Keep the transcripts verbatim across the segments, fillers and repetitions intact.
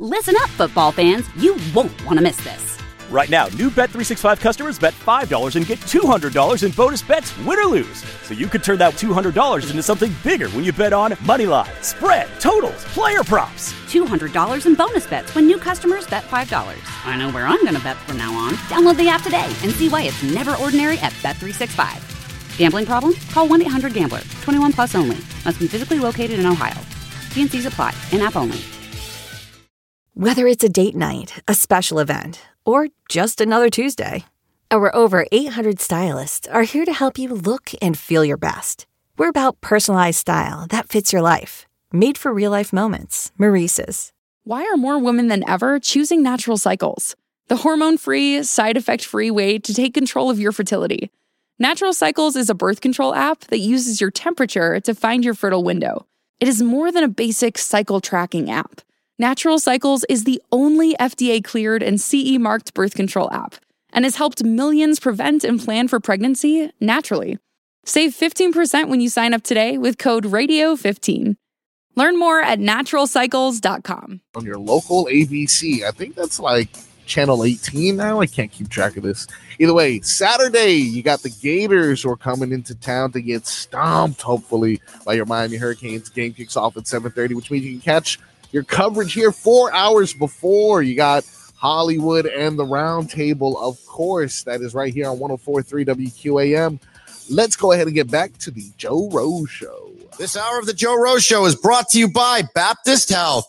Listen up, football fans. You won't want to miss this. Right now, new Bet three sixty-five customers bet five dollars and get two hundred dollars in bonus bets, win or lose. So you could turn that two hundred dollars into something bigger when you bet on money line, spread, totals, player props. two hundred dollars in bonus bets when new customers bet five dollars. I know where I'm going to bet from now on. Download the app today and see why it's never ordinary at Bet three sixty-five. Gambling problem? Call one eight hundred gambler. twenty-one plus only. Must be physically located in Ohio. T and C's apply. In-app only. Whether it's a date night, a special event, or just another Tuesday, our over eight hundred stylists are here to help you look and feel your best. We're about personalized style that fits your life. Made for real-life moments. Maurice's. Why are more women than ever choosing Natural Cycles? The hormone-free, side-effect-free way to take control of your fertility. Natural Cycles is a birth control app that uses your temperature to find your fertile window. It is more than a basic cycle tracking app. Natural Cycles is the only F D A-cleared and C E-marked birth control app and has helped millions prevent and plan for pregnancy naturally. Save fifteen percent when you sign up today with code radio fifteen. Learn more at natural cycles dot com. On your local A B C. I think that's like channel eighteen now. I can't keep track of this. Either way, Saturday, you got the Gators who are coming into town to get stomped, hopefully, by your Miami Hurricanes. Game kicks off at seven thirty, which means you can catch your coverage here four hours before. You got Hollywood and the Roundtable, of course. That is right here on one oh four point three W Q A M. Let's go ahead and get back to the Joe Rose Show. This hour of the Joe Rose Show is brought to you by Baptist Health.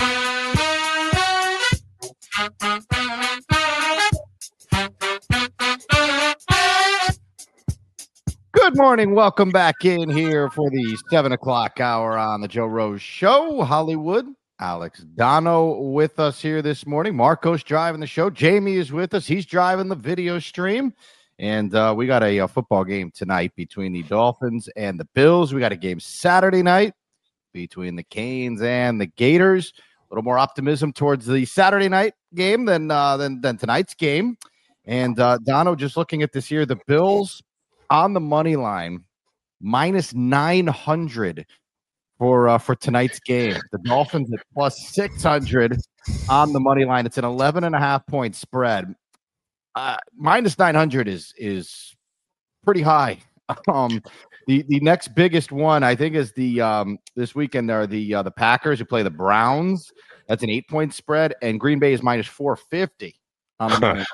Good morning. Welcome back in here for the seven o'clock hour on the Joe Rose Show. Hollywood, Alex Dono with us here this morning. Marcos driving the show. Jamie is with us. He's driving the video stream. And uh, we got a, a football game tonight between the Dolphins and the Bills. We got a game Saturday night between the Canes and the Gators. A little more optimism towards the Saturday night game than uh, than, than tonight's game. And uh, Dono, just looking at this here, the Bills on the money line, minus nine hundred for uh, for tonight's game. The Dolphins at plus six hundred on the money line. It's an eleven and a half point spread. Uh, minus nine hundred is is pretty high. Um, the the next biggest one, I think, is the um, this weekend are the uh, the Packers who play the Browns. That's an eight point spread, and Green Bay is minus four fifty on the money.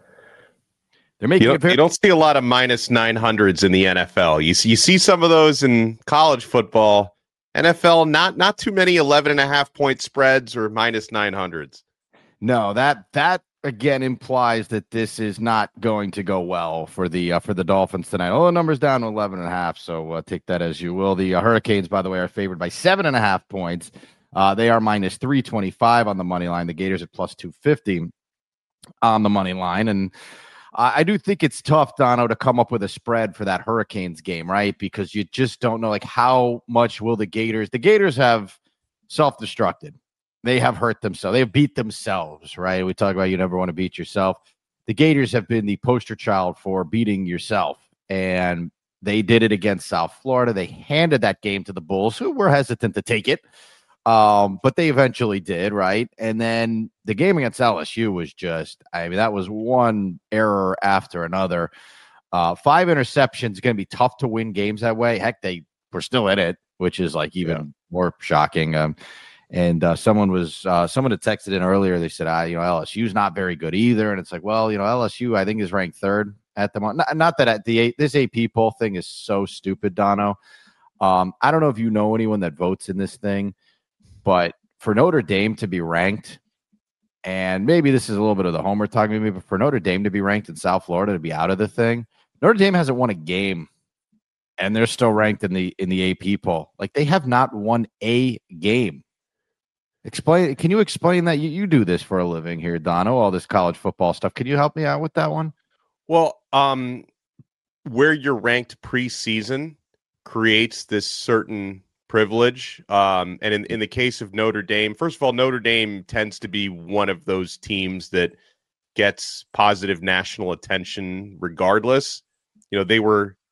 They're making you it very- don't, you don't see a lot of minus nine hundreds in the N F L. You see, you see some of those in college football. N F L, not not too many eleven and a half point spreads or minus nine hundreds. No, that that again implies that this is not going to go well for the uh, for the Dolphins tonight. Oh, the number's down to eleven and a half, so uh, take that as you will. The uh, Hurricanes, by the way, are favored by seven and a half points. Uh, they are minus three twenty-five on the money line. The Gators at plus two fifty on the money line, and I do think it's tough, Dono, to come up with a spread for that Hurricanes game, right? Because you just don't know, like, how much will the Gators – the Gators have self-destructed. They have hurt themselves. They have beat themselves, right? We talk about you never want to beat yourself. The Gators have been the poster child for beating yourself, and they did it against South Florida. They handed that game to the Bulls, who were hesitant to take it. Um, but they eventually did, right? And then the game against L S U was just, I mean, that was one error after another. Uh, five interceptions, going to be tough to win games that way. Heck, they were still in it, which is like even yeah. more shocking. Um, and uh, someone was, uh, someone had texted in earlier. They said, ah, you know, L S U's not very good either. And it's like, well, you know, L S U, I think, is ranked third at the moment. Not, not that at the this A P poll thing is so stupid, Dono. Um, I don't know if you know anyone that votes in this thing. But for Notre Dame to be ranked, and maybe this is a little bit of the homer talking to me, but for Notre Dame to be ranked in South Florida to be out of the thing, Notre Dame hasn't won a game, and they're still ranked in the in the A P poll. Like, they have not won a game. Explain? Can you explain that? You, you do this for a living here, Dono, all this college football stuff. Can you help me out with that one? Well, um, where you're ranked preseason creates this certain privilege. Um, and in, in the case of Notre Dame, first of all, Notre Dame tends to be one of those teams that gets positive national attention regardless. You know, they were,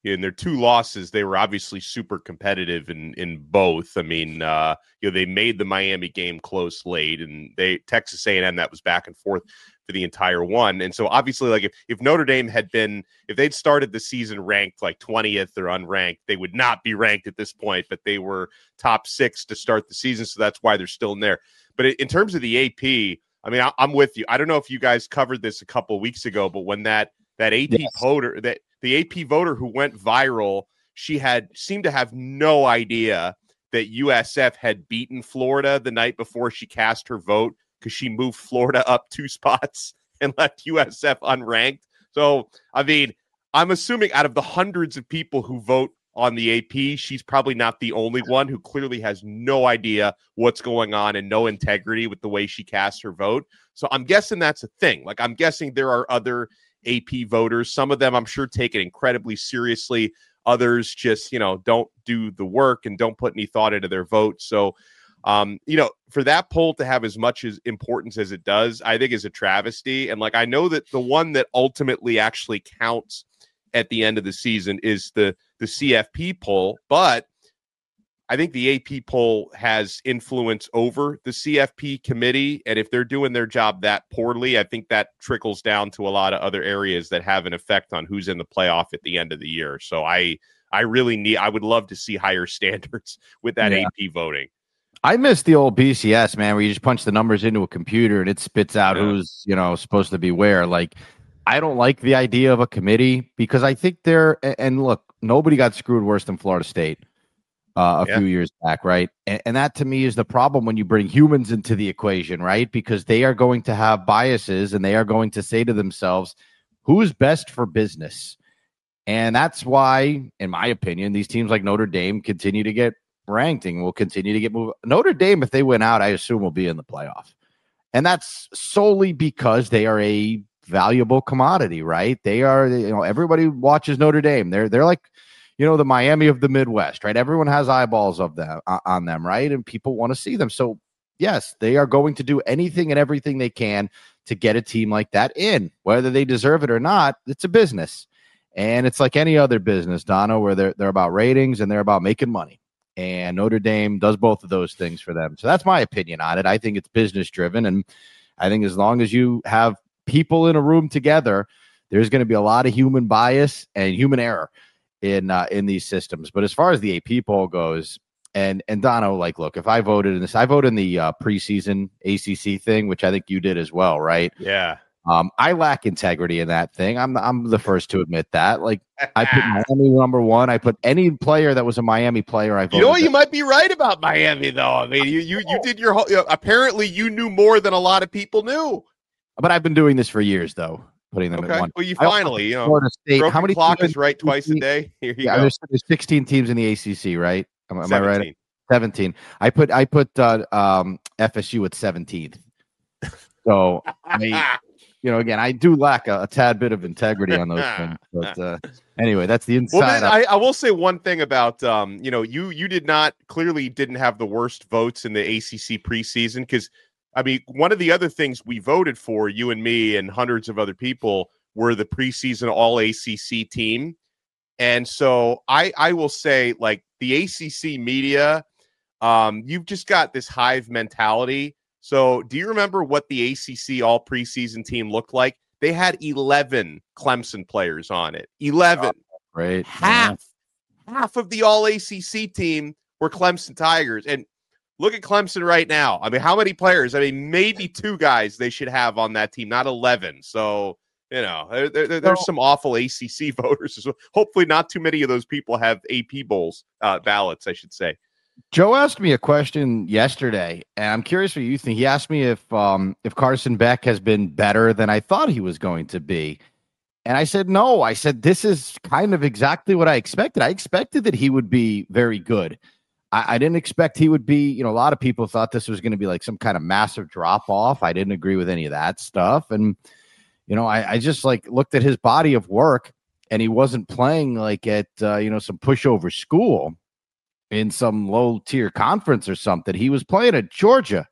in their two losses, they were obviously super competitive in in both. I mean, uh, you know, they made the Miami game close late, and they Texas A and M, that was back and forth for the entire one. And so obviously, like if, if Notre Dame had been, if they'd started the season ranked like twentieth or unranked, they would not be ranked at this point, but they were top six to start the season. So that's why they're still in there. But in terms of the A P, I mean, I, I'm with you. I don't know if you guys covered this a couple of weeks ago, but when that, that A P yes. voter, that the A P voter who went viral, she had seemed to have no idea that U S F had beaten Florida the night before she cast her vote, because she moved Florida up two spots and left U S F unranked. So, I mean, I'm assuming out of the hundreds of people who vote on the A P, she's probably not the only one who clearly has no idea what's going on and no integrity with the way she casts her vote. So I'm guessing that's a thing. Like, I'm guessing there are other A P voters. Some of them, I'm sure, take it incredibly seriously. Others just, you know, don't do the work and don't put any thought into their vote. So, um, you know, for that poll to have as much as importance as it does, I think is a travesty. And like, I know that the one that ultimately actually counts at the end of the season is the, the C F P poll, but I think the A P poll has influence over the C F P committee. And if they're doing their job that poorly, I think that trickles down to a lot of other areas that have an effect on who's in the playoff at the end of the year. So I, I really need, I would love to see higher standards with that yeah. A P voting. I miss the old B C S, man, where you just punch the numbers into a computer and it spits out yeah. who's, you know, supposed to be where. Like, I don't like the idea of a committee because I think they're, and look, nobody got screwed worse than Florida State. Uh, a yeah. few years back, right? And, and that to me is the problem when you bring humans into the equation, right? Because they are going to have biases and they are going to say to themselves, who's best for business? And that's why, in my opinion, these teams like Notre Dame continue to get ranked and will continue to get moved. Notre Dame, if they win out, I assume will be in the playoff. And that's solely because they are a valuable commodity, right? They are, you know, everybody watches Notre Dame. They're they're like, you know, the Miami of the Midwest, right? Everyone has eyeballs of them uh, on them, right? And people want to see them. So, yes, they are going to do anything and everything they can to get a team like that in. Whether they deserve it or not, it's a business. And it's like any other business, Dono, where they're, they're about ratings and they're about making money. And Notre Dame does both of those things for them. So that's my opinion on it. I think it's business-driven. And I think as long as you have people in a room together, there's going to be a lot of human bias and human error in uh, in these systems. But as far as the A P poll goes, and and Dono, like, look, if I voted in this, I voted in the uh, preseason A C C thing, which I think you did as well, right? Yeah. Um, I lack integrity in that thing. I'm I'm the first to admit that. Like, I put Miami number one. I put any player that was a Miami player. I voted. You know what? You might be right about Miami, though. I mean, you you you did your whole. You know, apparently, you knew more than a lot of people knew. But I've been doing this for years, though. Putting them okay. at one. Well, you finally, you know, Florida State. Broken How many clock is right twice a day. Here you yeah, go. There's, there's sixteen teams in the A C C, right? Am, am I right? seventeen. I put I put uh, um, F S U at seventeenth. So, I, you know, again, I do lack a, a tad bit of integrity on those things. But uh, anyway, that's the inside. Well, then, I, I will say one thing about, um, you know, you you did not clearly didn't have the worst votes in the A C C preseason because. I mean, one of the other things we voted for, you and me and hundreds of other people, were the preseason all A C C team. And so I, I will say, like, the A C C media, um, you've just got this hive mentality. So do you remember what the A C C all preseason team looked like? They had eleven Clemson players on it. eleven. Oh, right. Half. Yeah. Half of the all A C C team were Clemson Tigers. And look at Clemson right now. I mean, how many players? I mean, maybe two guys they should have on that team, not eleven. So, you know, there, there, there's some awful A C C voters as well. Hopefully not too many of those people have A P bowls, uh, ballots, I should say. Joe asked me a question yesterday, and I'm curious what you think. He asked me if um, if Carson Beck has been better than I thought he was going to be. And I said, no. I said, this is kind of exactly what I expected. I expected that he would be very good. I, I didn't expect he would be, you know, a lot of people thought this was going to be like some kind of massive drop off. I didn't agree with any of that stuff. And, you know, I, I just like looked at his body of work and he wasn't playing like at, uh, you know, some pushover school in some low tier conference or something. He was playing at Georgia.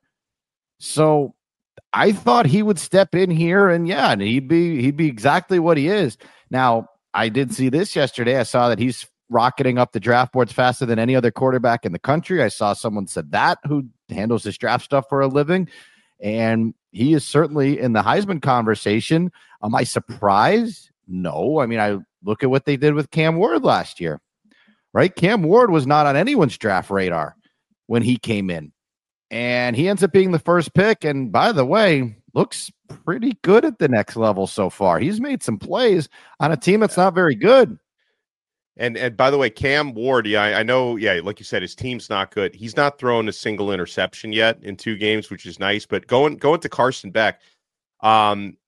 So I thought he would step in here and yeah, and he'd be, he'd be exactly what he is. Now, I did see this yesterday. I saw that he's rocketing up the draft boards faster than any other quarterback in the country. I saw someone said that who handles this draft stuff for a living. And he is certainly in the Heisman conversation. Am I surprised? No. I mean, I look at what they did with Cam Ward last year, right? Cam Ward was not on anyone's draft radar when he came in. And he ends up being the first pick. And by the way, looks pretty good at the next level so far. He's made some plays on a team that's not very good. And and by the way, Cam Ward, yeah, I, I know, yeah, like you said, his team's not good. He's not thrown a single interception yet in two games, which is nice. But going going to Carson Beck, um,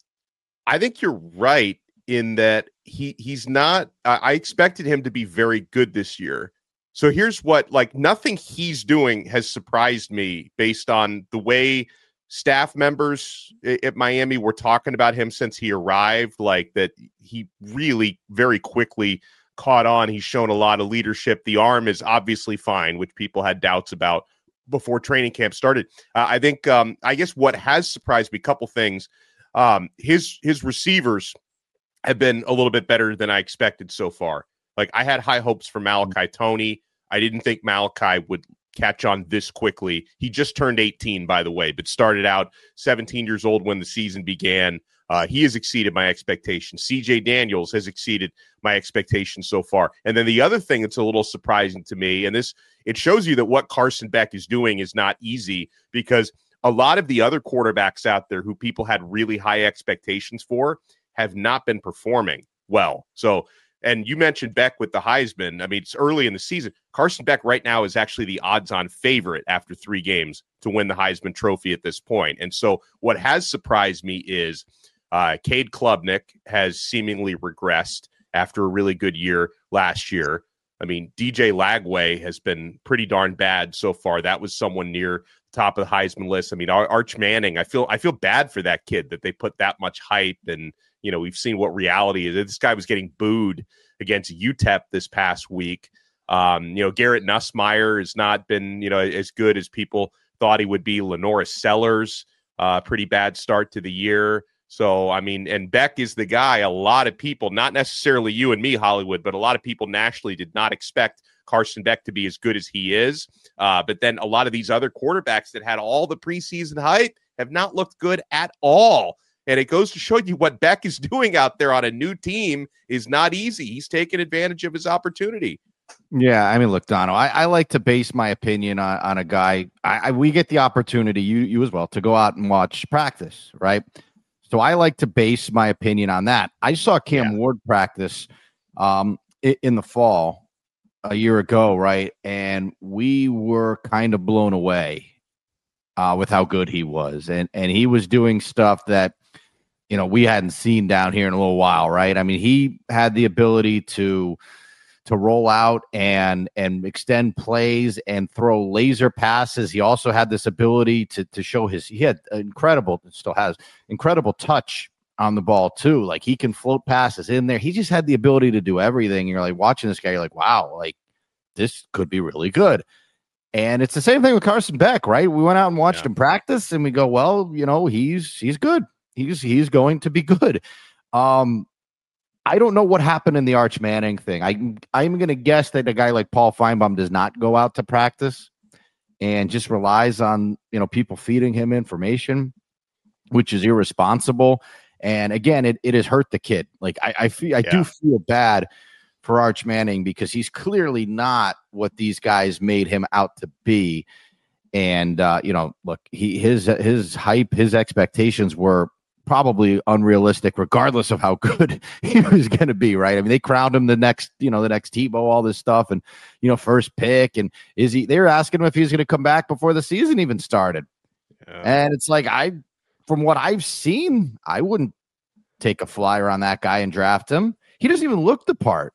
I think you're right in that he he's not. I, I expected him to be very good this year. So here's what, like, nothing he's doing has surprised me based on the way staff members at Miami were talking about him since he arrived. Like that, he really very quickly caught on. He's shown a lot of leadership. The arm is obviously fine, which people had doubts about before training camp started. Uh, I think, um, I guess what has surprised me, a couple things, um, his, his receivers have been a little bit better than I expected so far. Like I had high hopes for Malachi Toney. I didn't think Malachi would catch on this quickly. He just turned eighteen, by the way, but started out seventeen years old when the season began. Uh, he has exceeded my expectations. C J Daniels has exceeded my expectations so far. And then the other thing that's a little surprising to me, and this, it shows you that what Carson Beck is doing is not easy, because a lot of the other quarterbacks out there who people had really high expectations for have not been performing well. So, and you mentioned Beck with the Heisman. I mean, it's early in the season. Carson Beck right now is actually the odds-on favorite after three games to win the Heisman Trophy at this point. And so what has surprised me is Uh, Cade Klubnik has seemingly regressed after a really good year last year. I mean, D J Lagway has been pretty darn bad so far. That was someone near the top of the Heisman list. I mean, Ar- Arch Manning, I feel I feel bad for that kid that they put that much hype. And, you know, we've seen what reality is. This guy was getting booed against U T E P this past week. Um, you know, Garrett Nussmeier has not been, you know, as good as people thought he would be. Lenoris Sellers, uh, pretty bad start to the year. So, I mean, and Beck is the guy a lot of people, not necessarily you and me, Hollywood, but a lot of people nationally did not expect Carson Beck to be as good as he is. Uh, but then a lot of these other quarterbacks that had all the preseason hype have not looked good at all. And it goes to show you what Beck is doing out there on a new team is not easy. He's taking advantage of his opportunity. Yeah, I mean, look, Dono, I, I like to base my opinion on, on a guy. I, I, we get the opportunity, you you as well, to go out and watch practice, right? So I like to base my opinion on that. I saw Cam yeah. Ward practice um, in the fall a year ago, right? And we were kind of blown away uh, with how good he was. And and he was doing stuff that, you know, we hadn't seen down here in a little while, right? I mean, he had the ability to to roll out and and extend plays and throw laser passes. He also had this ability to to show his, he had incredible, still has incredible touch on the ball too. Like he can float passes in there. He just had the ability to do everything. You're like watching this guy, you're like, wow, like this could be really good. And it's the same thing with Carson Beck, right? We went out and watched yeah. him practice and we go, well, you know, he's, he's good. He's, he's going to be good. Um, I don't know what happened in the Arch Manning thing. I, I'm going to guess that a guy like Paul Feinbaum does not go out to practice and just relies on, you know, people feeding him information, which is irresponsible. And again, it, it has hurt the kid. Like I, I feel, I yeah. do feel bad for Arch Manning because he's clearly not what these guys made him out to be. And, uh, you know, look, he, his, his hype, his expectations were probably unrealistic, regardless of how good he was going to be, right? I mean, they crowned him the next, you know, the next Tebow, all this stuff, and you know, first pick, and is he? They were asking him if he was going to come back before the season even started, yeah. and it's like I, from what I've seen, I wouldn't take a flyer on that guy and draft him. He doesn't even look the part.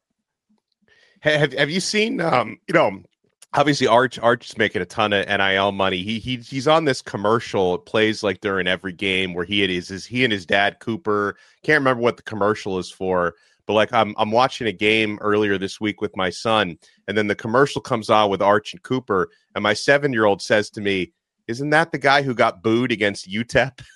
Have Have you seen? Um, you know. Obviously, Arch Arch is making a ton of N I L money. He he he's on this commercial. It plays like during every game where he it is is he and his dad Cooper. Can't remember what the commercial is for, but like I'm I'm watching a game earlier this week with my son, and then the commercial comes on with Arch and Cooper, and my seven year old says to me, "Isn't that the guy who got booed against U T E P?"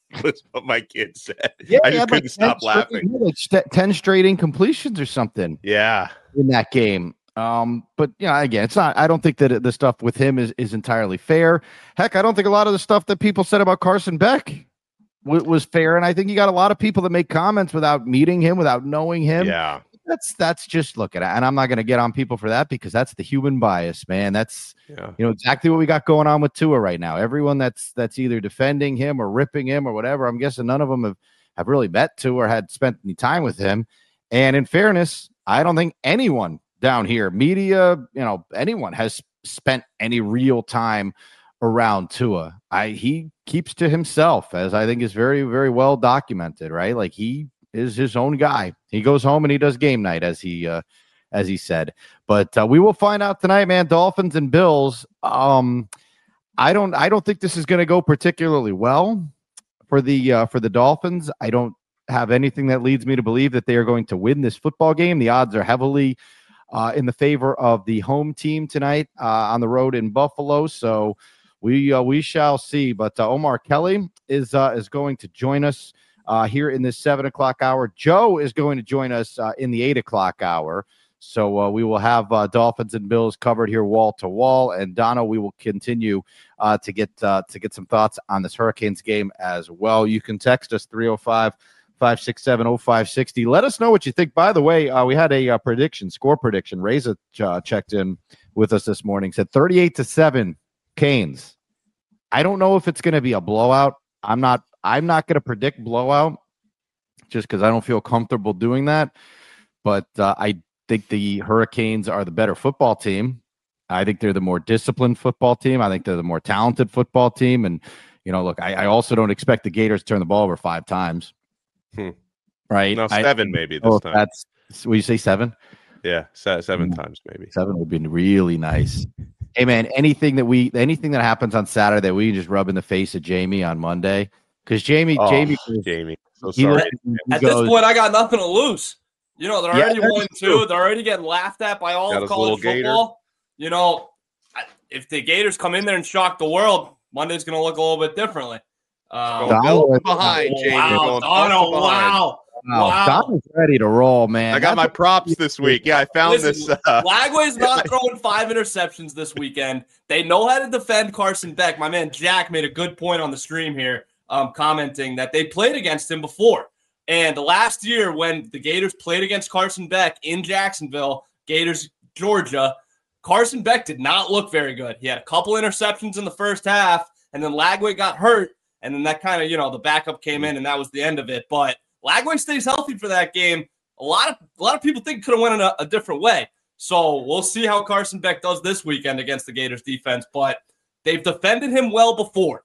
was what my kid said. Yeah, I just couldn't like stop straight, laughing. like st- ten straight incompletions or something. Yeah, in that game. Um, but you know, again, it's not. I don't think that the stuff with him is is entirely fair. Heck, I don't think a lot of the stuff that people said about Carson Beck w- was fair. And I think you got a lot of people that make comments without meeting him, without knowing him. Yeah. That's that's just look at it, and I'm not going to get on people for that because that's the human bias, man. That's yeah. you know exactly what we got going on with Tua right now. Everyone that's that's either defending him or ripping him or whatever. I'm guessing none of them have have really met Tua or had spent any time with him. And in fairness, I don't think anyone down here, media, you know, anyone has spent any real time around Tua. I he keeps to himself, as I think is very very well documented. Right, like he is his own guy. He goes home and he does game night, as he uh, as he said. But uh, we will find out tonight, man. Dolphins and Bills. Um, I don't I don't think this is going to go particularly well for the uh, for the Dolphins. I don't have anything that leads me to believe that they are going to win this football game. The odds are heavily uh, in the favor of the home team tonight uh, on the road in Buffalo. So we uh, we shall see. But uh, Omar Kelly is uh, is going to join us Uh, here in this seven o'clock hour. Joe is going to join us uh, in the eight o'clock hour. So uh, we will have uh, Dolphins and Bills covered here wall to wall. And Donna, we will continue uh, to get uh, to get some thoughts on this Hurricanes game as well. You can text us three oh five, five six seven, oh five six oh. Let us know what you think. By the way, uh, we had a uh, prediction, score prediction. Reza uh, checked in with us this morning, said thirty-eight to seven Canes. I don't know if it's going to be a blowout. I'm not I'm not going to predict blowout just because I don't feel comfortable doing that. But uh, I think the Hurricanes are the better football team. I think they're the more disciplined football team. I think they're the more talented football team. And, you know, look, I, I also don't expect the Gators to turn the ball over five times. Hmm. Right? No, seven I, maybe this oh, time. That's, will you say seven? Yeah, seven Mm-hmm. times maybe. Seven would be really nice. Hey, man, anything that we, anything that happens on Saturday, we can just rub in the face of Jamie on Monday. Because Jamie, Oh, Jamie, Jamie. So he sorry. he At goes, this point, I got nothing to lose. You know, they're Yeah, already that's one and true. two. They're already getting laughed at by all Got of his college little gator. football. You know, I- if the Gators come in there and shock the world, Monday's going to look a little bit differently. Um, Going Donald- belt behind, Jamie. wow, Going Donald, belt behind. wow. wow, wow. Donald's ready to roll, man. I got That's my what- props this week. Yeah, I found Listen, this. Uh, Lagway's not throwing five interceptions this weekend. They know how to defend Carson Beck. My man Jack made a good point on the stream here, um, commenting that they played against him before. And the last year when the Gators played against Carson Beck in Jacksonville, Gators, Georgia, Carson Beck did not look very good. He had a couple interceptions in the first half, and then Lagway got hurt, and then that kind of, you know, the backup came in, and that was the end of it. But Lagway stays healthy for that game. A lot of a lot of people think it could have went in a, a different way. So we'll see how Carson Beck does this weekend against the Gators defense. But they've defended him well before.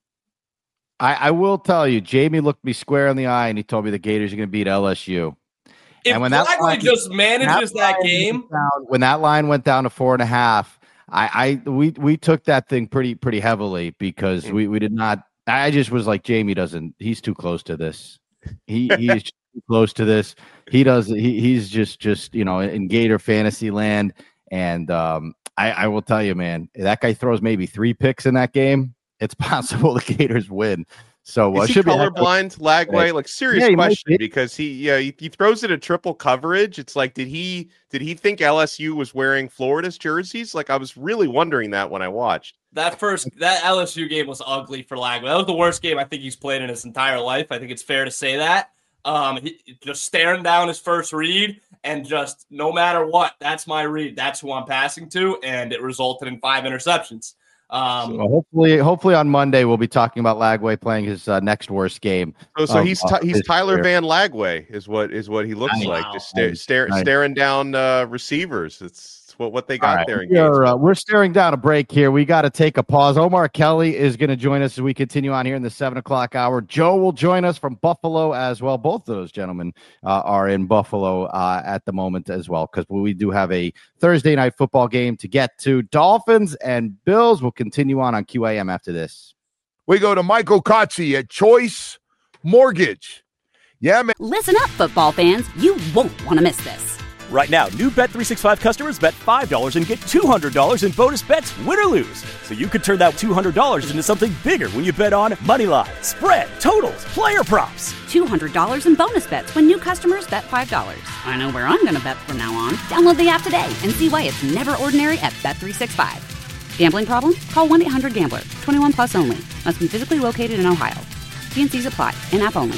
I, I will tell you, Jamie looked me square in the eye and he told me the Gators are going to beat L S U. If And when that Lagway line- just manages that, line game, went down, when that line went down to four and a half, I, I we we took that thing pretty pretty heavily because we, we did not. I just was like, Jamie doesn't. He's too close to this. He he's too close to this. He does. He he's just just you know in Gator fantasy land. And um, I, I will tell you, man, that guy throws maybe three picks in that game. It's possible the Gators win. So uh, Is he should be colorblind, Lagway? Like serious Yeah, he might question be. because he yeah he, he throws it a triple coverage. It's like did he did he think L S U was wearing Florida's jerseys? Like I was really wondering that when I watched. that first that L S U game was ugly for Lagway. That was the worst game I think he's played in his entire life. I think it's fair to say that. Um, he, just staring down his first read and just no matter what, that's my read. That's who I'm passing to, and it resulted in five interceptions. Um, So hopefully, hopefully on Monday we'll be talking about Lagway playing his uh, next worst game. So, so of, he's uh, Ty- he's his Tyler career. Van Lagway is what is what he looks Nice. like, just stare, Nice. stare, Nice. staring down uh, receivers. It's, it's what what they got All right. there. In We are, Gainesville. uh, we're staring down a break here. We got to take a pause. Omar Kelly is going to join us as we continue on here in the seven o'clock hour. Joe will join us from Buffalo as well. Both of those gentlemen uh, are in Buffalo uh, at the moment as well because we do have a Thursday night football game to get to. Dolphins and Bills will continue on on Q A M after this. We go to Michael Kotze at Choice Mortgage. Yeah, man. Listen up, football fans. You won't want to miss this. Right now, new Bet three sixty-five customers bet five dollars and get two hundred dollars in bonus bets, win or lose. So you could turn that two hundred dollars into something bigger when you bet on moneyline, spread, totals, player props. two hundred dollars in bonus bets when new customers bet five dollars. I know where I'm going to bet from now on. Download the app today and see why it's never ordinary at Bet three sixty-five. Gambling problem? Call one eight hundred gambler. twenty-one plus only. Must be physically located in Ohio. T and C's apply. In-app only.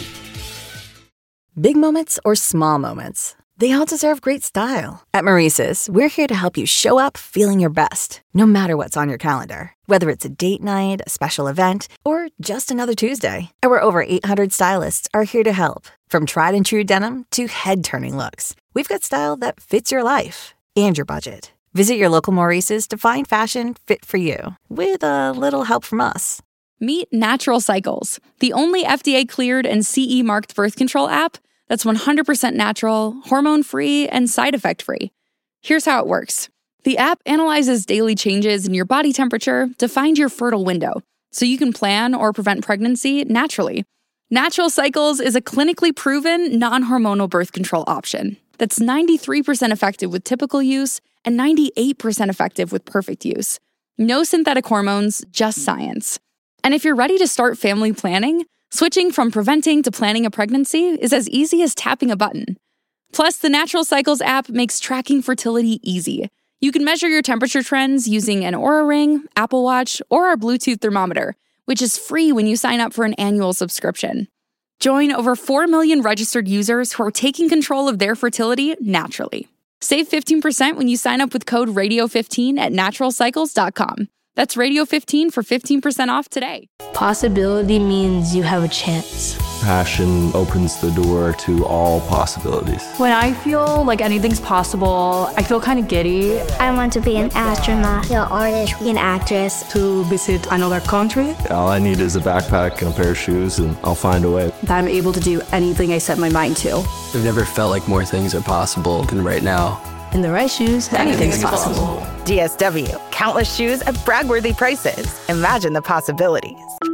Big moments or small moments, they all deserve great style. At Maurice's, we're here to help you show up feeling your best, no matter what's on your calendar. Whether it's a date night, a special event, or just another Tuesday, our over eight hundred stylists are here to help. From tried and true denim to head-turning looks, we've got style that fits your life and your budget. Visit your local Maurice's to find fashion fit for you, with a little help from us. Meet Natural Cycles, the only F D A-cleared and C E-marked birth control app that's one hundred percent natural, hormone-free, and side effect-free. Here's how it works. The app analyzes daily changes in your body temperature to find your fertile window, so you can plan or prevent pregnancy naturally. Natural Cycles is a clinically proven, non-hormonal birth control option that's ninety-three percent effective with typical use and ninety-eight percent effective with perfect use. No synthetic hormones, just science. And if you're ready to start family planning, switching from preventing to planning a pregnancy is as easy as tapping a button. Plus, the Natural Cycles app makes tracking fertility easy. You can measure your temperature trends using an Oura Ring, Apple Watch, or our Bluetooth thermometer, which is free when you sign up for an annual subscription. Join over four million registered users who are taking control of their fertility naturally. Save fifteen percent when you sign up with code radio fifteen at natural cycles dot com. That's radio fifteen for fifteen percent off today. Possibility means you have a chance. Passion opens the door to all possibilities. When I feel like anything's possible, I feel kind of giddy. I want to be an astronaut, an artist, an actress. To visit another country. All I need is a backpack and a pair of shoes, and I'll find a way. That I'm able to do anything I set my mind to. I've never felt like more things are possible than right now. In the right shoes, anything's possible. D S W. Countless shoes at brag-worthy prices. Imagine the possibilities.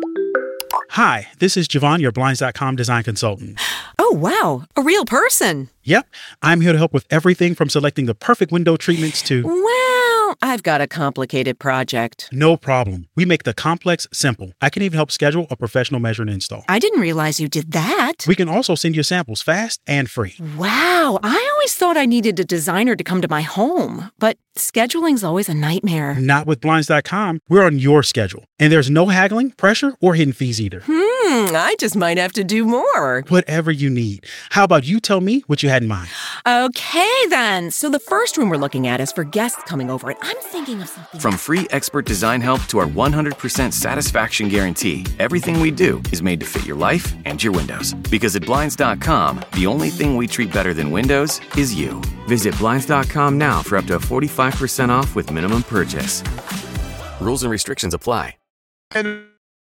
Hi, this is Javon, your Blinds dot com design consultant. Oh, wow. A real person. Yep. I'm here to help with everything from selecting the perfect window treatments to... Well, I've got a complicated project. No problem. We make the complex simple. I can even help schedule a professional measure and install. I didn't realize you did that. We can also send you samples fast and free. Wow. I always thought I needed a designer to come to my home, but scheduling's always a nightmare. Not with Blinds dot com. We're on your schedule. And there's no haggling, pressure, or hidden fees either. Hmm, I just might have to do more. Whatever you need. How about you tell me what you had in mind? Okay, then. So the first room we're looking at is for guests coming over, and I'm thinking of something. From free expert design help to our one hundred percent satisfaction guarantee, everything we do is made to fit your life and your windows. Because at Blinds dot com, the only thing we treat better than windows is you. Visit Blinds dot com now for up to forty-five percent off with minimum purchase. Rules and restrictions apply. And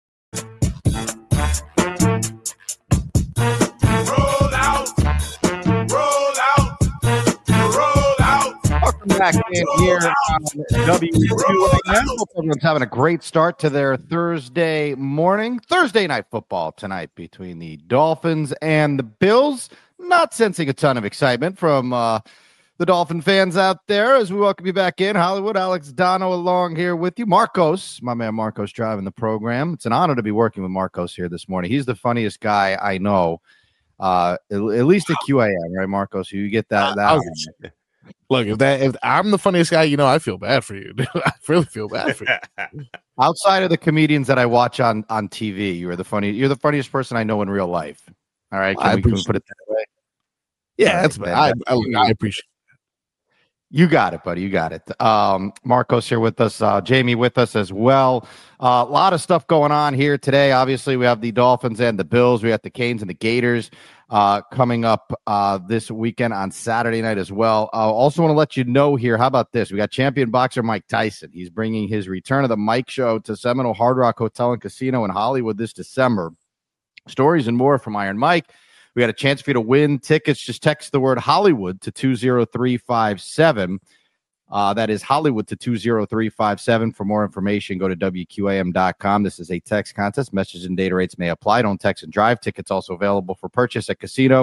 Welcome back in here on W two A M. Hope everyone's having a great start to their Thursday morning. Thursday night football tonight between the Dolphins and the Bills. Not sensing a ton of excitement from uh, the Dolphin fans out there as we welcome you back in. Hollywood, Alex Dono along here with you. Marcos, my man Marcos driving the program. It's an honor to be working with Marcos here this morning. He's the funniest guy I know, uh, at, at least at Q A M, right, Marcos? You get that. that uh, Look, if that if I'm the funniest guy, you know, I feel bad for you. I really feel bad for you. Outside of the comedians that I watch on, on T V, you're the funny. You're the funniest person I know in real life. All right, can, we, can we put it that way? Yeah, that's bad. I, I, I appreciate it. You got it, buddy. You got it. Um, Marcos here with us. Uh, Jamie with us as well. A uh, lot of stuff going on here today. Obviously, we have the Dolphins and the Bills. We got the Canes and the Gators uh, coming up uh, this weekend on Saturday night as well. I uh, also want to let you know here, how about this? We got champion boxer Mike Tyson. He's bringing his Return of the Mike show to Seminole Hard Rock Hotel and Casino in Hollywood this December. Stories and more from Iron Mike. We got a chance for you to win tickets. Just text the word Hollywood to two zero three five seven. Uh, that is Hollywood to two zero three five seven. For more information, go to W Q A M dot com. This is a text contest. Message and data rates may apply. Don't text and drive. Tickets also available for purchase at Casino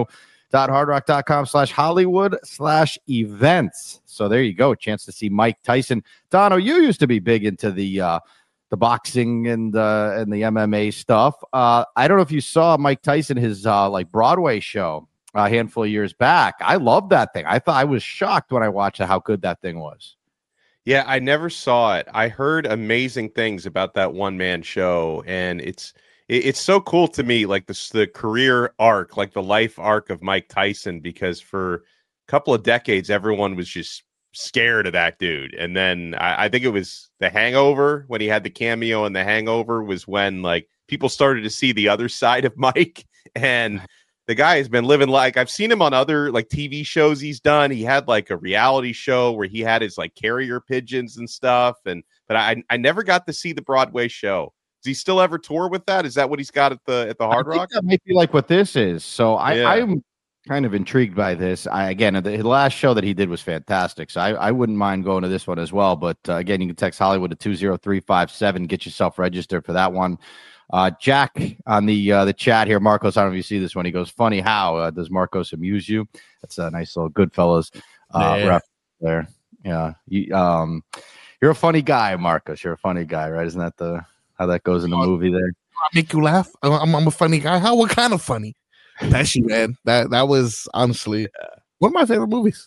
hardrock.com slash Hollywood slash events. So there you go. A chance to see Mike Tyson. Dono, you used to be big into the uh, the boxing and uh, and the M M A stuff. Uh, I don't know if you saw Mike Tyson, his uh, like Broadway show a handful of years back. I loved that thing. I thought I was shocked when I watched how good that thing was. Yeah, I never saw it. I heard amazing things about that one man show, and it's it, it's so cool to me, like the the career arc, like the life arc of Mike Tyson, because for a couple of decades, everyone was just scared of that dude. And then I, I think it was The Hangover, when he had the cameo in The Hangover, was when like people started to see the other side of Mike. And the guy has been living like, I've seen him on other like T V shows he's done. He had like a reality show where he had his like carrier pigeons and stuff. And but I I never got to see the Broadway show. Does he still ever tour with that? Is that what he's got at the at the Hard I think Rock? that might be like what this is. So I, Yeah. I'm kind of intrigued by this. I, again, the, the last show that he did was fantastic, so I, I wouldn't mind going to this one as well. But uh, again, you can text Hollywood to two zero three five seven. Get yourself registered for that one. Uh, Jack on the uh, the chat here, Marcos. I don't know if you see this one. He goes, "Funny how uh, does Marcos amuse you?" That's a nice little Goodfellas uh, Yeah. ref there. Yeah, you, um, you're a funny guy, Marcos. You're a funny guy, right? Isn't that the how that goes in the movie there? I make you laugh. I'm, I'm a funny guy. How? What kind of funny? Pesci, man. That that was honestly one of my favorite movies.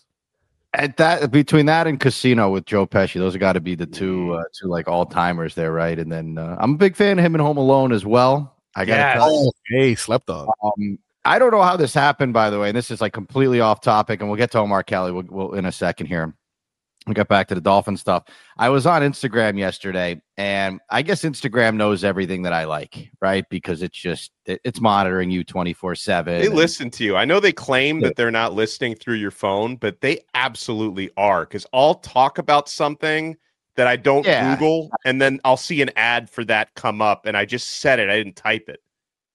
At that between that and Casino with Joe Pesci, those have got to be the two uh, two like all timers there, right? And then uh, I'm a big fan of him in Home Alone as well. I got Yes. to tell you, Oh, hey, slept on. um, I don't know how this happened, by the way. And this is like completely off topic, and we'll get to Omar Kelly we'll, we'll, in a second here. We'll get back to the Dolphin stuff. I was on Instagram yesterday, and I guess Instagram knows everything that I like, right? Because it's just it, it's monitoring you twenty-four seven. They listen to you. I know they claim that they're not listening through your phone, but they absolutely are, because I'll talk about something that I don't Yeah. Google, and then I'll see an ad for that come up, and I just said it. I didn't type it.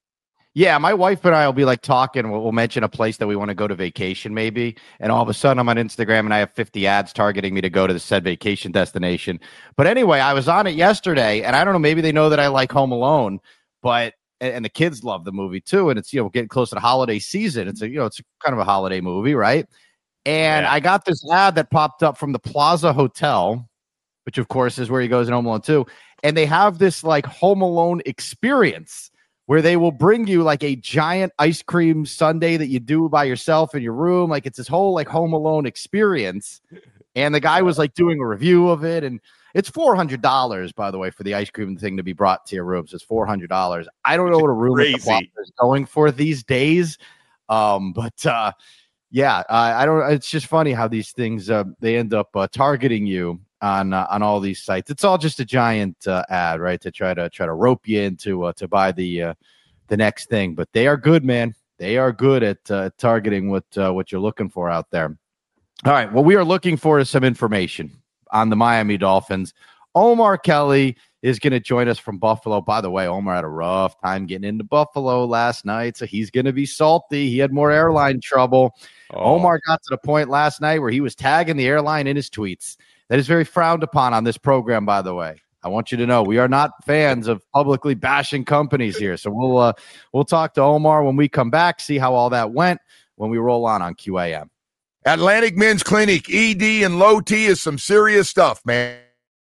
Yeah, my wife and I will be like talking. We'll, we'll mention a place that we want to go to vacation, maybe. And all of a sudden, I'm on Instagram and I have fifty ads targeting me to go to the said vacation destination. But anyway, I was on it yesterday, and I don't know, maybe they know that I like Home Alone, but and, and the kids love the movie too. And it's, you know, getting close to the holiday season. It's a, you know, it's kind of a holiday movie, right? And Yeah. I got this ad that popped up from the Plaza Hotel, which of course is where he goes in Home Alone two. And they have this like Home Alone experience, where they will bring you like a giant ice cream sundae that you do by yourself in your room. Like it's this whole like Home Alone experience. And the guy was like doing a review of it. And it's four hundred dollars, by the way, for the ice cream thing to be brought to your room. So it's four hundred dollars. I don't know what a room at the Crazy. Plaza is going for these days. Um, but uh, yeah, uh, I don't, it's just funny how these things, uh, they end up uh, targeting you on uh, on all these sites. It's all just a giant uh, ad, right, to try to try to rope you into uh, to buy the uh, the next thing. But they are good, man. They are good at uh, targeting what uh, what you're looking for out there. All right, what we are looking for is some information on the Miami Dolphins. Omar Kelly is going to join us from Buffalo. By the way, Omar had a rough time getting into Buffalo last night, so he's going to be salty. He had more airline trouble. Oh. Omar got to the point last night where he was tagging the airline in his tweets. That is very frowned upon on this program, by the way. I want you to know we are not fans of publicly bashing companies here. So we'll uh, we'll talk to Omar when we come back, see how all that went when we roll on on Q A M. Atlantic Men's Clinic, E D and low T is some serious stuff, man.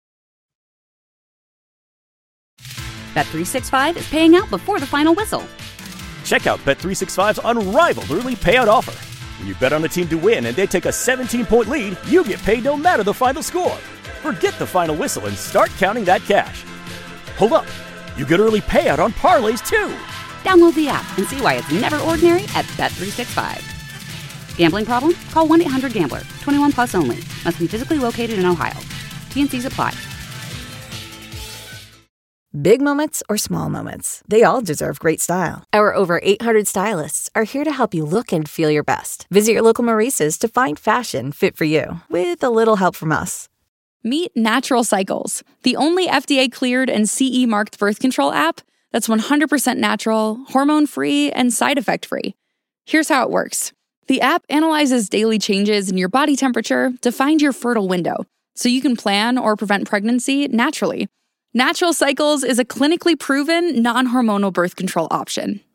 Bet three sixty-five is paying out before the final whistle. Check out Bet three sixty-five's unrivaled early payout offer. When you bet on a team to win and they take a seventeen-point lead, you get paid no matter the final score. Forget the final whistle and start counting that cash. Hold up. You get early payout on parlays, too. Download the app and see why it's never ordinary at Bet three sixty-five. Gambling problem? Call one eight hundred gambler. twenty-one plus only. Must be physically located in Ohio. T N Cs apply. Big moments or small moments, they all deserve great style. Our over eight hundred stylists are here to help you look and feel your best. Visit your local Maurice's to find fashion fit for you, with a little help from us. Meet Natural Cycles, the only F D A-cleared and C E-marked birth control app that's one hundred percent natural, hormone-free, and side effect-free. Here's how it works. The app analyzes daily changes in your body temperature to find your fertile window, so you can plan or prevent pregnancy naturally. Natural Cycles is a clinically proven, non-hormonal birth control option.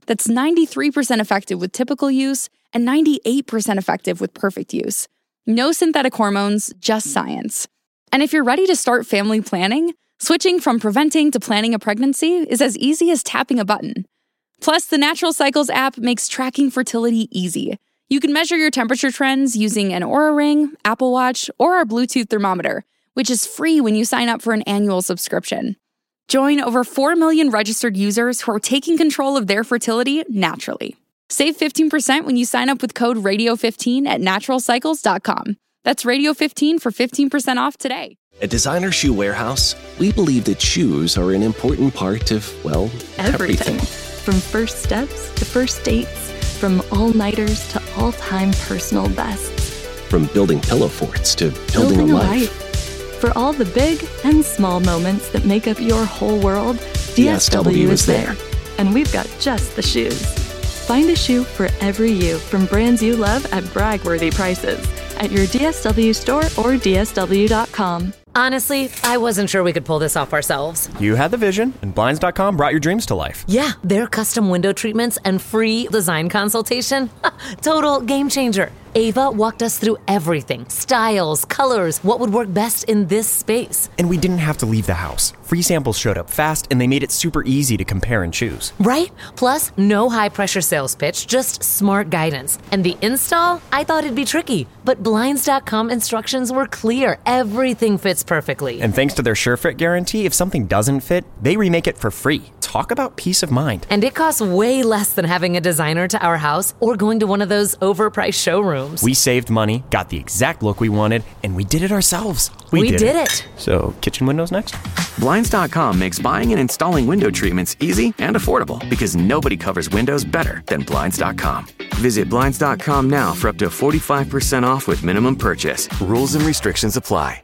that's ninety-three percent effective with typical use and ninety-eight percent effective with perfect use. No synthetic hormones, just science. And if you're ready to start family planning, switching from preventing to planning a pregnancy is as easy as tapping a button. Plus, the Natural Cycles app makes tracking fertility easy. You can measure your temperature trends using an Oura Ring, Apple Watch, or our Bluetooth thermometer, which is free when you sign up for an annual subscription. Join over four million registered users who are taking control of their fertility naturally. Save fifteen percent when you sign up with code radio fifteen at natural cycles dot com. That's radio fifteen for fifteen percent off today. At Designer Shoe Warehouse, we believe that shoes are an important part of, well, everything. everything. From first steps to first dates, from all-nighters to all-time personal bests. From building pillow forts to building, building a a life. life. For all the big and small moments that make up your whole world, D S W is there. And we've got just the shoes. Find a shoe for every you from brands you love at brag-worthy prices at your D S W store or D S W dot com. Honestly, I wasn't sure we could pull this off ourselves. You had the vision, and Blinds dot com brought your dreams to life. Yeah, their custom window treatments and free design consultation. Total game changer. Ava walked us through everything. Styles, colors, what would work best in this space. And we didn't have to leave the house. Free samples showed up fast, and they made it super easy to compare and choose. Right? Plus, no high-pressure sales pitch, just smart guidance. And the install? I thought it'd be tricky. But Blinds dot com instructions were clear. Everything fits perfectly. And thanks to their SureFit guarantee, if something doesn't fit, they remake it for free. Talk about peace of mind. And it costs way less than having a designer to our house or going to one of those overpriced showrooms. We saved money, got the exact look we wanted, and we did it ourselves. We, we did, did it. it. So, kitchen windows next? Blinds dot com makes buying and installing window treatments easy and affordable because nobody covers windows better than Blinds dot com. Visit Blinds dot com now for up to forty-five percent off with minimum purchase. Rules and restrictions apply.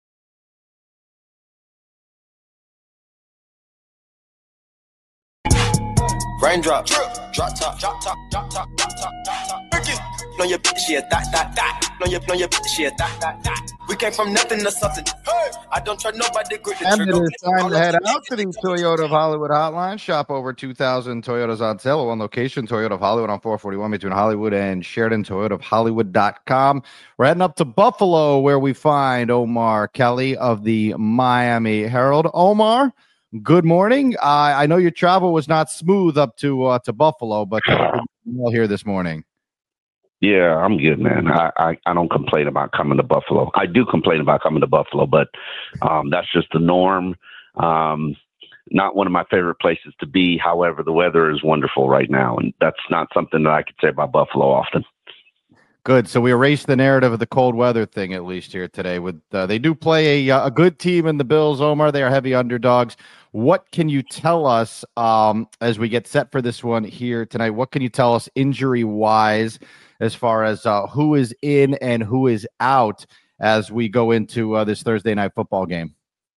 Raindrop, drip, drop top, drop top, drop top, drop top, drop top. Ricky, know your bitch, yeah, that, that, that. Know your, know your bitch, yeah, that, that, that. We came from nothing to something. Hey, I don't try nobody. Grip the And trigger. it is time to head out to the Toyota of Hollywood hotline. Shop over two thousand Toyotas on sale at one location, Toyota of Hollywood on four forty-one between Hollywood and Sheridan, Toyota of Hollywood dot com. We're heading up to Buffalo where we find Omar Kelly of the Miami Herald. Omar, good morning. Uh, I know your travel was not smooth up to uh, to Buffalo, but uh, good here this morning. Yeah, I'm good, man. I, I, I don't complain about coming to Buffalo. I do complain about coming to Buffalo, but um, that's just the norm. Um, not one of my favorite places to be. However, the weather is wonderful right now, and that's not something that I could say about Buffalo often. Good. So we erased the narrative of the cold weather thing, at least here today. With uh, they do play a, a good team in the Bills, Omar. They are heavy underdogs. What can you tell us um, as we get set for this one here tonight? What can you tell us injury-wise as far as uh, who is in and who is out as we go into uh, this Thursday night football game?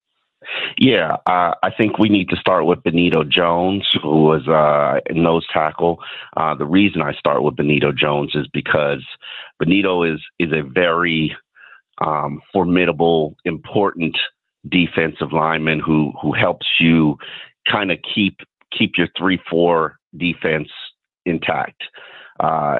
Yeah, uh, I think we need to start with Benito Jones, who was uh, a nose tackle. Uh, the reason I start with Benito Jones is because Benito is is a very um, formidable, important defensive lineman who who helps you kind of keep keep your three four defense intact. Uh,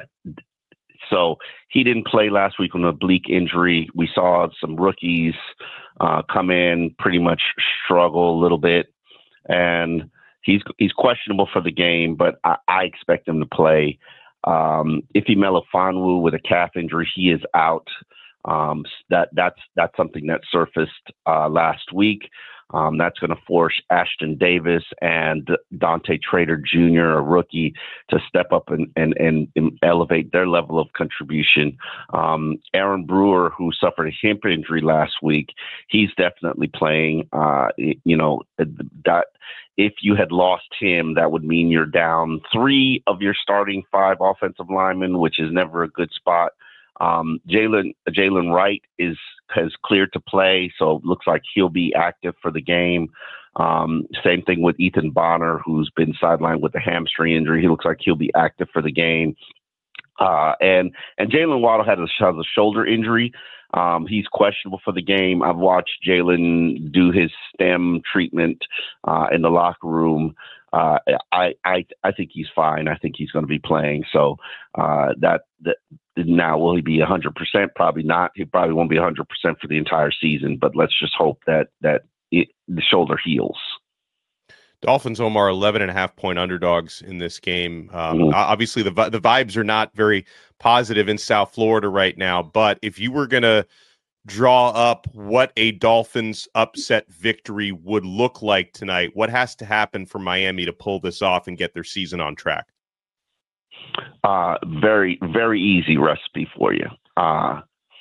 so he didn't play last week on an oblique injury. We saw some rookies uh, come in, pretty much struggle a little bit, and he's he's questionable for the game. But I, I expect him to play. Um, Ife Melifonwu with a calf injury, he is out. Um, that that's that's something that surfaced uh, last week. Um, that's going to force Ashton Davis and Dante Trader Junior, a rookie, to step up and, and, and, and elevate their level of contribution. Um, Aaron Brewer, who suffered a hip injury last week, he's definitely playing. Uh, you know, that if you had lost him, that would mean you're down three of your starting five offensive linemen, which is never a good spot. Um, Jalen Jalen Wright is has cleared to play, so it looks like he'll be active for the game. Um, same thing with Ethan Bonner, who's been sidelined with a hamstring injury. He looks like he'll be active for the game. Uh, and and Jalen Waddle had a, has a shoulder injury. Um, he's questionable for the game. I've watched Jalen do his stem treatment uh, in the locker room. uh, I, I I think he's fine. I think he's going to be playing. So uh, that that now will he be one hundred percent? Probably not. He probably won't be one hundred percent for the entire season. But let's just hope that that it, the shoulder heals. Dolphins, Omar, eleven and a half point underdogs in this game. Um, Mhm. Obviously, the vi- the vibes are not very positive in South Florida right now. But if you were going to draw up what a Dolphins upset victory would look like tonight, what has to happen for Miami to pull this off and get their season on track? Uh, very, very easy recipe for you. Uh,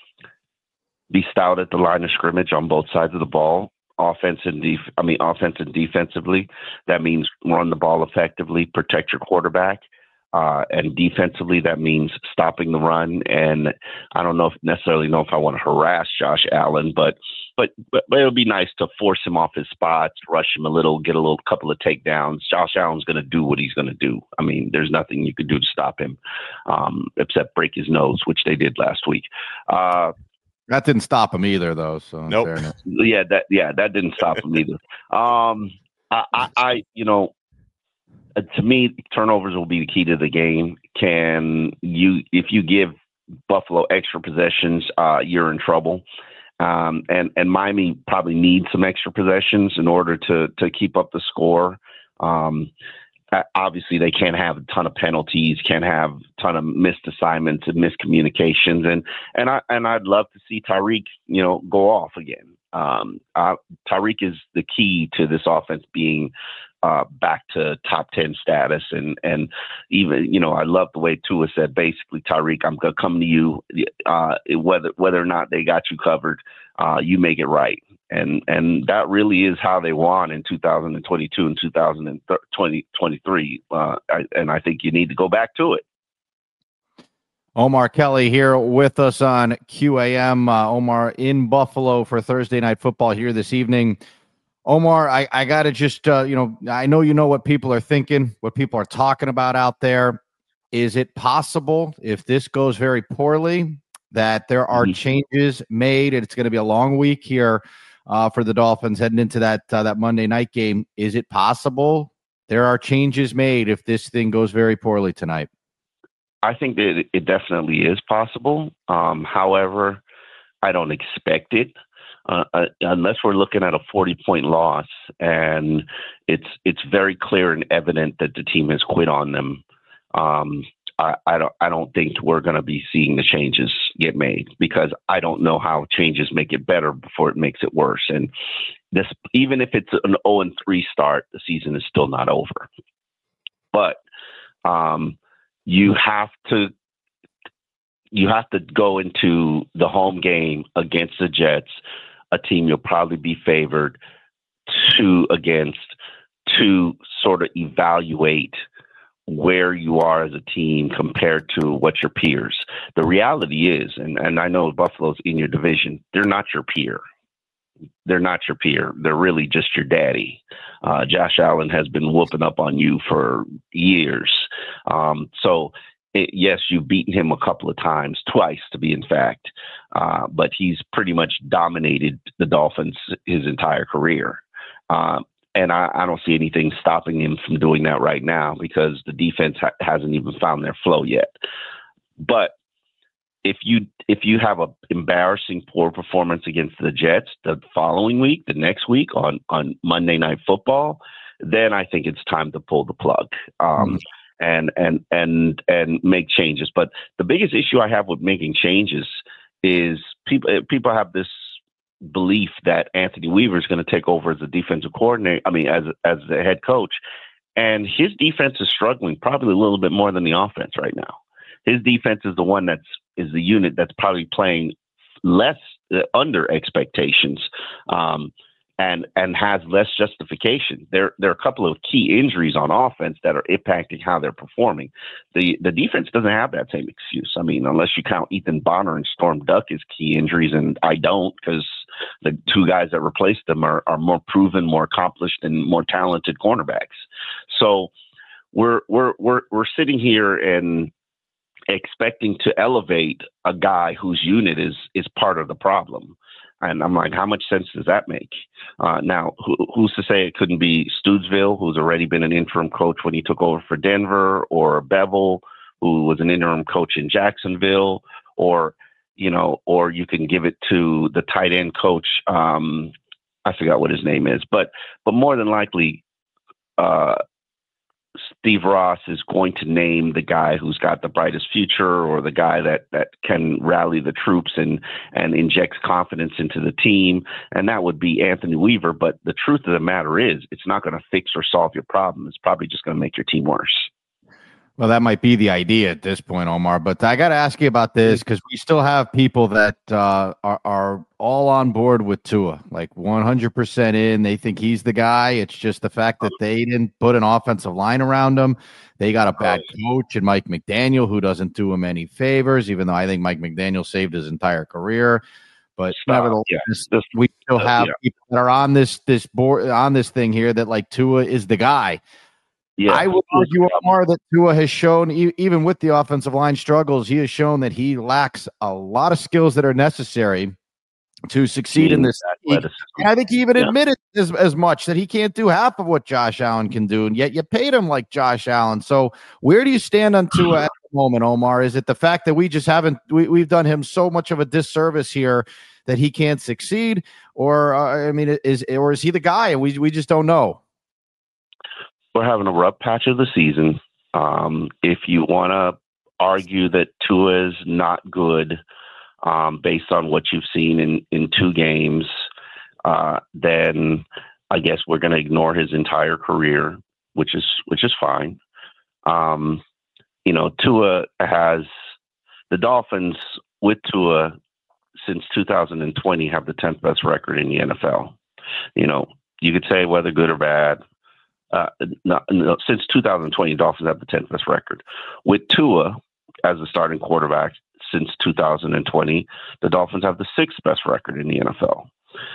be stout at the line of scrimmage on both sides of the ball, offense and def- I mean, offense and defensively. That means run the ball effectively, protect your quarterback. Uh, and defensively, that means stopping the run. And I don't know if necessarily know if I want to harass Josh Allen, but but but, but it would be nice to force him off his spots, rush him a little, get a little couple of takedowns. Josh Allen's going to do what he's going to do. I mean, there's nothing you could do to stop him um, except break his nose, which they did last week. Uh, That didn't stop him either, though. So in Nope. fairness. Yeah, that yeah, that didn't stop him either. Um, I, I, I, you know, uh, to me, turnovers will be the key to the game. Can you, if you give Buffalo extra possessions, uh, you're in trouble. Um, and and Miami probably needs some extra possessions in order to to keep up the score. Um, uh, obviously, they can't have a ton of penalties, can't have a ton of missed assignments and miscommunications, and and I and I'd love to see Tyreek, you know, go off again. Um, uh, Tyreek is the key to this offense being uh, back to top ten status, and and even, you know, I love the way Tua said basically, Tyreek, I'm gonna come to you, uh, whether whether or not they got you covered, uh, you make it right. And and that really is how they won in two thousand twenty-two and two thousand twenty-three. Uh, I, and I think you need to go back to it. Omar Kelly here with us on Q A M. Uh, Omar in Buffalo for Thursday Night Football here this evening. Omar, I, I got to just, uh, you know, I know you know what people are thinking, what people are talking about out there. Is it possible, if this goes very poorly, that there are changes made and it's going to be a long week here uh, for the Dolphins heading into that uh, that Monday night game? Is it possible there are changes made if this thing goes very poorly tonight? I think that it definitely is possible. Um, however, I don't expect it uh, uh, unless we're looking at a forty-point loss, and it's it's very clear and evident that the team has quit on them. Um, I, I don't I don't think we're going to be seeing the changes get made, because I don't know how changes make it better before it makes it worse. And this, even if it's an oh and three start, the season is still not over. But um, you have to you have to go into the home game against the Jets, a team you'll probably be favored to against, to sort of evaluate where you are as a team compared to what your peers. The reality is, and, and I know Buffalo's in your division, they're not your peer. They're not your peer. They're really just your daddy. Uh, Josh Allen has been whooping up on you for years. Um, so, it, yes, you've beaten him a couple of times, twice to be in fact, uh, but he's pretty much dominated the Dolphins his entire career. Uh, and I, I don't see anything stopping him from doing that right now, because the defense ha- hasn't even found their flow yet. But if you if you have an embarrassing poor performance against the Jets the following week, the next week on, on Monday Night Football, then I think it's time to pull the plug um, mm. and and and and make changes. But the biggest issue I have with making changes is people people have this belief that Anthony Weaver is going to take over as a defensive coordinator. I mean, as as the head coach, and his defense is struggling probably a little bit more than the offense right now. His defense is the one that's is the unit that's probably playing less uh, under expectations, um, and and has less justification. There there are a couple of key injuries on offense that are impacting how they're performing. The the defense doesn't have that same excuse. I mean, unless you count Ethan Bonner and Storm Duck as key injuries, and I don't, because the two guys that replaced them are are more proven, more accomplished, and more talented cornerbacks. So we're we're we're we're sitting here and expecting to elevate a guy whose unit is is part of the problem. And I'm like, how much sense does that make? Uh, now, who, who's to say it couldn't be Stoodsville, who's already been an interim coach when he took over for Denver, or Bevel, who was an interim coach in Jacksonville, or, you know, or you can give it to the tight end coach. Um, I forgot what his name is, but but more than likely, uh, Steve Ross is going to name the guy who's got the brightest future, or the guy that, that can rally the troops and, and injects confidence into the team. And that would be Anthony Weaver. But the truth of the matter is, it's not going to fix or solve your problem. It's probably just going to make your team worse. Well, that might be the idea at this point, Omar. But I got to ask you about this, because we still have people that uh, are, are all on board with Tua, like one hundred percent in. They think he's the guy. It's just the fact that they didn't put an offensive line around him. They got a bad coach in Mike McDaniel, who doesn't do him any favors, even though I think Mike McDaniel saved his entire career. But uh, nevertheless, yeah. we still have uh, yeah. people that are on this this board on this thing here that like Tua is the guy. Yeah, I would argue, Omar, that Tua has shown, e- even with the offensive line struggles, he has shown that he lacks a lot of skills that are necessary to succeed in this league. And I think he even yeah. admitted as, as much, that he can't do half of what Josh Allen can do, and yet you paid him like Josh Allen. So where do you stand on Tua at the moment, Omar? Is it the fact that we just haven't we, we've done him so much of a disservice here that he can't succeed, or uh, I mean, is or is he the guy and we we just don't know? We're having a rough patch of the season. Um, if you want to argue that Tua is not good um, based on what you've seen in, in two games, uh, then I guess we're going to ignore his entire career, which is which is fine. Um, you know, Tua has the Dolphins with Tua since two thousand twenty have the tenth best record in the N F L. You know, you could say whether good or bad. Uh, no, no, since two thousand twenty, Dolphins have the tenth best record. With Tua as the starting quarterback since two thousand twenty, the Dolphins have the sixth best record in the N F L.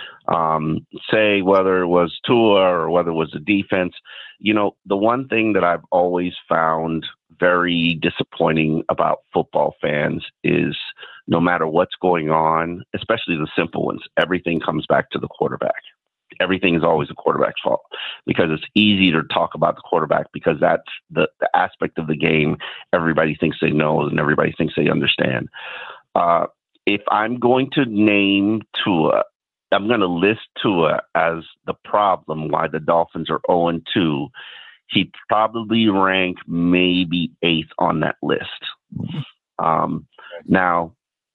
Um, say whether it was Tua or whether it was the defense, you know, the one thing that I've always found very disappointing about football fans is no matter what's going on, especially the simple ones, everything comes back to the quarterback. Everything is always the quarterback's fault, because it's easy to talk about the quarterback because that's the, the aspect of the game everybody thinks they know and everybody thinks they understand. Uh, if I'm going to name Tua, I'm going to list Tua as the problem why the Dolphins are oh and two. He'd probably rank maybe eighth on that list. Um, now,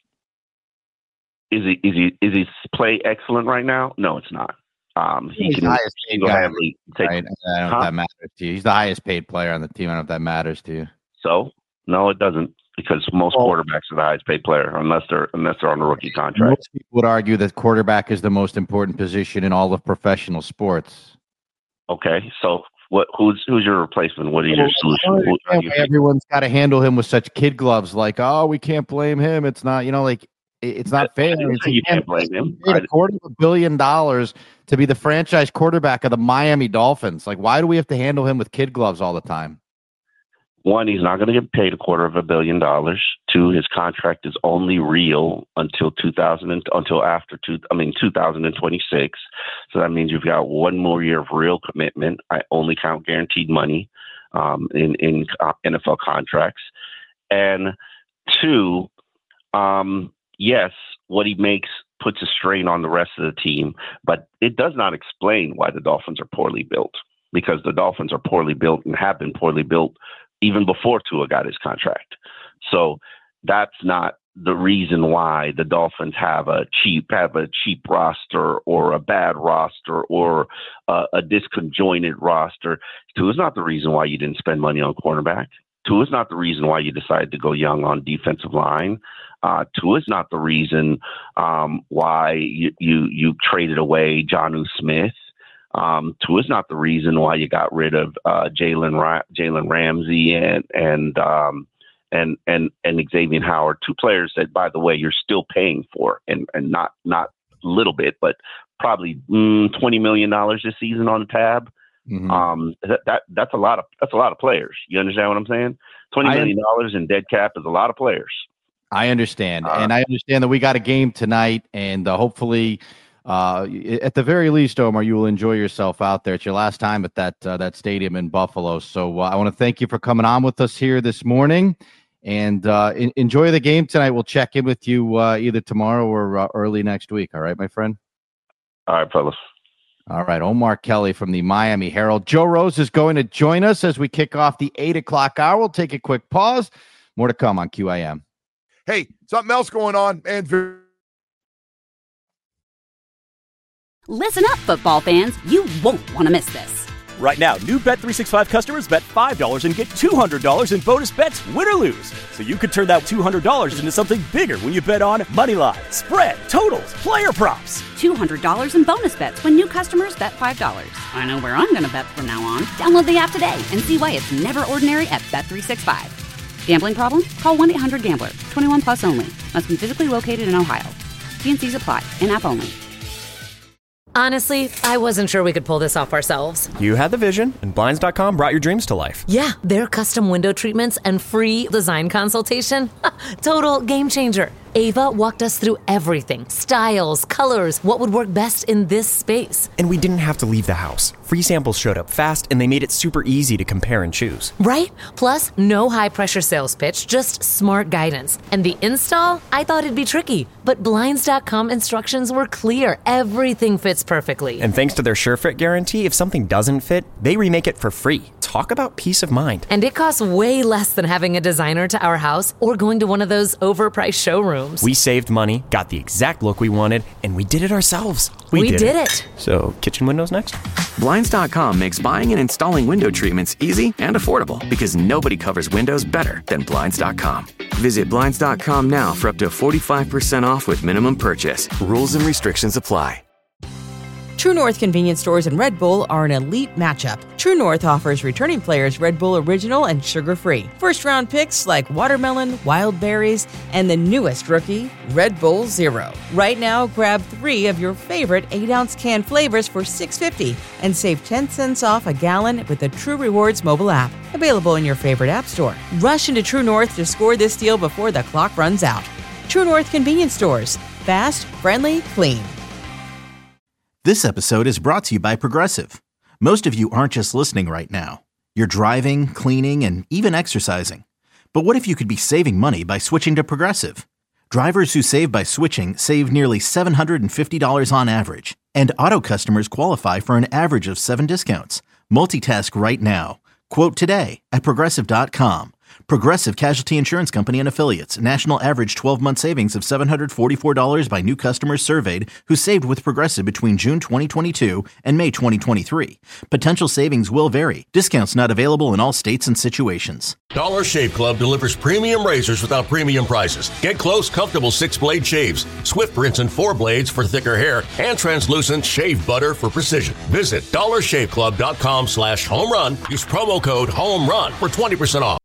is he is he is his play excellent right now? No, it's not. Um, he He's can the highest paid guy, take, right? I don't know huh? if that matters to you. He's the highest paid player on the team. I don't know if that matters to you. So no, it doesn't, because most well, quarterbacks are the highest paid player unless they're unless they're on a rookie contract. Most people would argue that quarterback is the most important position in all of professional sports. Okay, so what? Who's who's your replacement? What is your solution? What, you everyone's got to handle him with such kid gloves. Like, oh, we can't blame him. It's not, you know, like. It's not fair. You can't blame him. Paid a quarter of a billion dollars to be the franchise quarterback of the Miami Dolphins. Like, why do we have to handle him with kid gloves all the time? One, he's not going to get paid a quarter of a billion dollars. Two, his contract is only real until two thousand until after two. I mean, two thousand twenty-six. So that means you've got one more year of real commitment. I only count guaranteed money um, in in uh, N F L contracts. And two, um. yes, what he makes puts a strain on the rest of the team, but it does not explain why the Dolphins are poorly built, because the Dolphins are poorly built and have been poorly built even before Tua got his contract. So that's not the reason why the Dolphins have a cheap have a cheap roster or a bad roster or uh, a disconjointed roster. Tua is not the reason why you didn't spend money on cornerback. Tua is not the reason why you decided to go young on defensive line. Uh, Tua is not the reason um, why you, you you traded away Jonnu Smith. Um, Tua is not the reason why you got rid of uh, Jalen Ra- Jalen Ramsey and and um, and and and Xavier Howard, two players that, by the way, you're still paying for, and and not not a little bit, but probably mm, twenty million dollars this season on the tab. Mm-hmm. Um, that, that that's a lot of that's a lot of players. You understand what I'm saying? Twenty million dollars in dead cap is a lot of players. I understand. Uh, and I understand that we got a game tonight, and uh, hopefully, uh, at the very least, Omar, you will enjoy yourself out there. It's your last time at that uh, that stadium in Buffalo. So uh, I want to thank you for coming on with us here this morning, and uh, in- enjoy the game tonight. We'll check in with you uh, either tomorrow or uh, early next week. All right, my friend? All right, fellas. All right, Omar Kelly from the Miami Herald. Joe Rose is going to join us as we kick off the eight o'clock hour. We'll take a quick pause. More to come on Q I M. Hey, something else going on, man. Listen up, football fans. You won't want to miss this. Right now, new Bet three sixty-five customers bet five dollars and get two hundred dollars in bonus bets, win or lose. So you could turn that two hundred dollars into something bigger when you bet on moneyline, spread, totals, player props. two hundred dollars in bonus bets when new customers bet five dollars. I know where I'm going to bet from now on. Download the app today and see why it's never ordinary at Bet three sixty-five. Gambling problem? Call one eight hundred gambler. twenty-one plus only. Must be physically located in Ohio. T and C's apply. In-app only. Honestly, I wasn't sure we could pull this off ourselves. You had the vision, and Blinds dot com brought your dreams to life. Yeah, their custom window treatments and free design consultation. Total game changer. Ava walked us through everything. Styles, colors, what would work best in this space. And we didn't have to leave the house. Free samples showed up fast, and they made it super easy to compare and choose. Right? Plus, no high-pressure sales pitch, just smart guidance. And the install? I thought it'd be tricky, but Blinds dot com instructions were clear. Everything fits perfectly. And thanks to their SureFit guarantee, if something doesn't fit, they remake it for free. Talk about peace of mind. And it costs way less than having a designer to our house or going to one of those overpriced showrooms. We saved money, got the exact look we wanted, and we did it ourselves. We, we did, did it. it. So, kitchen windows next? Blinds dot com makes buying and installing window treatments easy and affordable because nobody covers windows better than Blinds dot com. Visit Blinds dot com now for up to forty-five percent off with minimum purchase. Rules and restrictions apply. True North convenience stores and Red Bull are an elite matchup. True North offers returning players Red Bull Original and sugar-free. First-round picks like watermelon, wild berries, and the newest rookie, Red Bull Zero. Right now, grab three of your favorite eight-ounce can flavors for six dollars and fifty cents and save ten cents off a gallon with the True Rewards mobile app. Available in your favorite app store. Rush into True North to score this deal before the clock runs out. True North convenience stores. Fast, friendly, clean. This episode is brought to you by Progressive. Most of you aren't just listening right now. You're driving, cleaning, and even exercising. But what if you could be saving money by switching to Progressive? Drivers who save by switching save nearly seven hundred fifty dollars on average. And auto customers qualify for an average of seven discounts. Multitask right now. Quote today at Progressive dot com. Progressive Casualty Insurance Company and Affiliates. National average twelve-month savings of seven hundred forty-four dollars by new customers surveyed who saved with Progressive between June twenty twenty-two and May twenty twenty-three. Potential savings will vary. Discounts not available in all states and situations. Dollar Shave Club delivers premium razors without premium prices. Get close, comfortable six-blade shaves, Swift rinse and four blades for thicker hair, and translucent shave butter for precision. Visit dollar shave club dot com slash home run. Use promo code HOME RUN for twenty percent off.